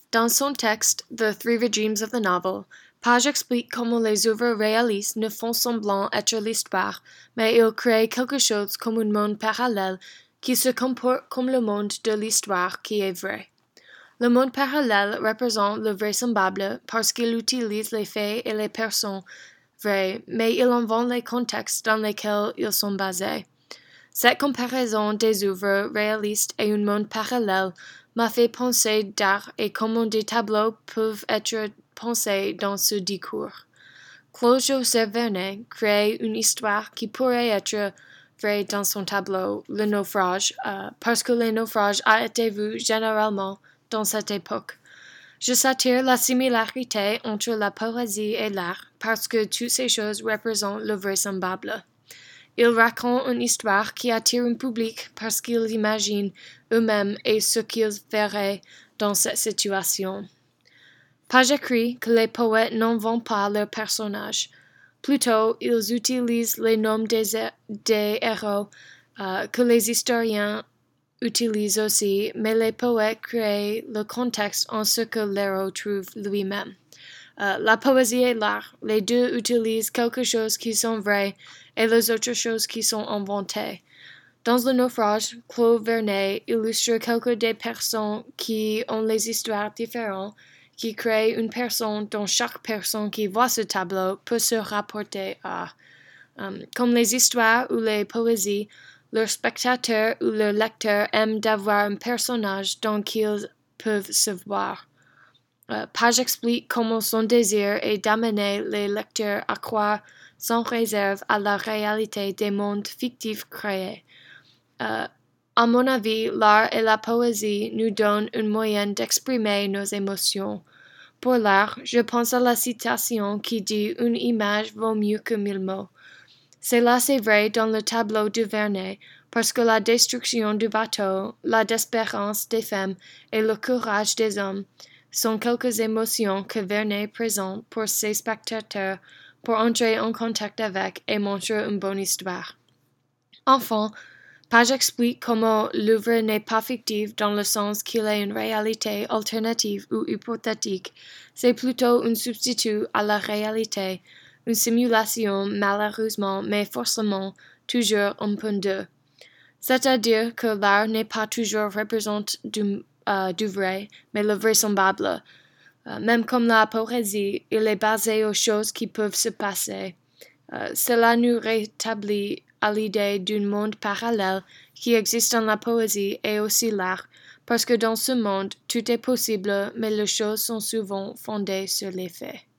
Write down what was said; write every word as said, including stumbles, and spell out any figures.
Dans son texte The Three Regimes of the Novel, Page explique comment les œuvres réalistes ne font semblant être l'histoire, mais ils créent quelque chose comme un monde parallèle qui se comporte comme le monde de l'histoire qui est vrai. Le monde parallèle représente le vraisemblable parce qu'il utilise les faits et les personnes vraies, mais il invente les contextes dans lesquels ils sont basés. Cette comparaison des œuvres réalistes et un monde parallèle m'a fait penser d'art et comment des tableaux peuvent être pensés dans ce discours. Claude-Joseph Vernet crée une histoire qui pourrait être vraie dans son tableau, Le Naufrage, euh, parce que le naufrage a été vu généralement dans cette époque. Je s'attire la similarité entre la poésie et l'art parce que toutes ces choses représentent le vraisemblable. Il raconte une histoire qui attire un public parce qu'ils imaginent eux-mêmes et ce qu'ils feraient dans cette situation. Page écrit que les poètes n'inventent pas leurs personnages. Plutôt, ils utilisent les noms des, des héros euh, que les historiens utilisent aussi, mais les poètes créent le contexte en ce que l'héros trouve lui-même. Euh, la poésie et l'art, les deux utilisent quelque chose qui sont vrais et les autres choses qui sont inventées. Dans Le Naufrage, Claude Vernet illustre quelques des personnes qui ont les histoires différentes, qui créent une personne dont chaque personne qui voit ce tableau peut se rapporter à. Um, comme les histoires ou les poésies, leurs spectateurs ou leurs lecteurs aiment d'avoir un personnage dont ils peuvent se voir. Euh, Page explique comment son désir est d'amener les lecteurs à croire sans réserve à la réalité des mondes fictifs créés. Euh, à mon avis, l'art et la poésie nous donnent un moyen d'exprimer nos émotions. Pour l'art, je pense à la citation qui dit « Une image vaut mieux que mille mots ». C'est là c'est vrai dans le tableau de Vernet, parce que la destruction du bateau, la désespérance des femmes et le courage des hommes sont quelques émotions que Vernet présente pour ses spectateurs pour entrer en contact avec et montrer une bonne histoire. Enfin, Page explique comment l'œuvre n'est pas fictive dans le sens qu'il est une réalité alternative ou hypothétique, c'est plutôt un substitut à la réalité, une simulation malheureusement mais forcément toujours un peu d'eux. C'est-à-dire que l'art n'est pas toujours représente du, euh, du vrai, mais le vraisemblable. Euh, même comme la poésie, il est basé aux choses qui peuvent se passer. Euh, cela nous rétablit à l'idée d'un monde parallèle qui existe dans la poésie et aussi l'art, parce que dans ce monde, tout est possible, mais les choses sont souvent fondées sur les faits.